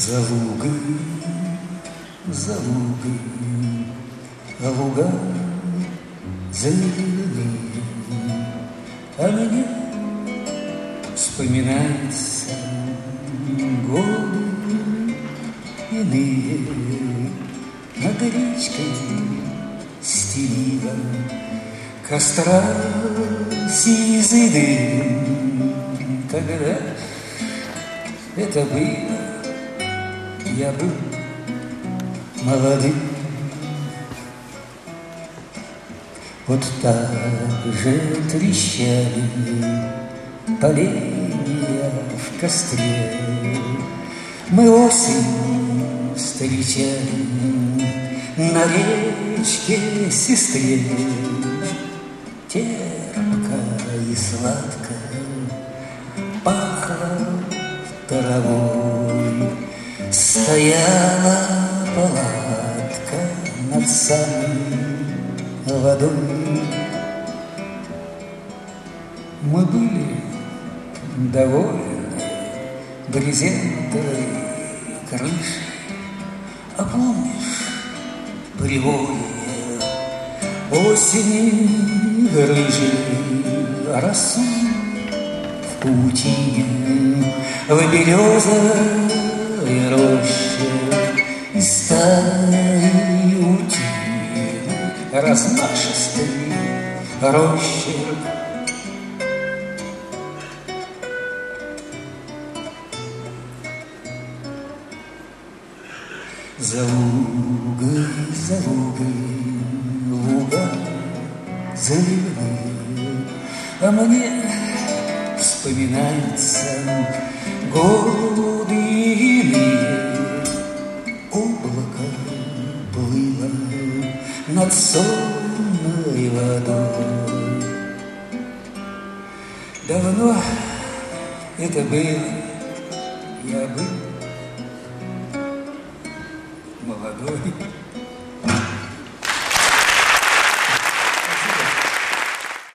За лугой, за лугой, луга зеленые, а мне вспоминается годы иные. Над речкой стелила костра сизый дым. Когда это было, я был молодым. Вот так же трещали поленья в костре. Мы осень встречали на речке Сестре. Терпко и сладко пахло травой. Стояла палатка над самой водой. Мы были довольны брезентовой крышей. А помнишь приволье осени рыжей, росу в паутине, в березовой роще и стаи утиных размашистой рощи. За лугой, луга зеленые, а мне вспоминаются годы иные. Облако плыло над сонной водой. Давно это было, я был молодой.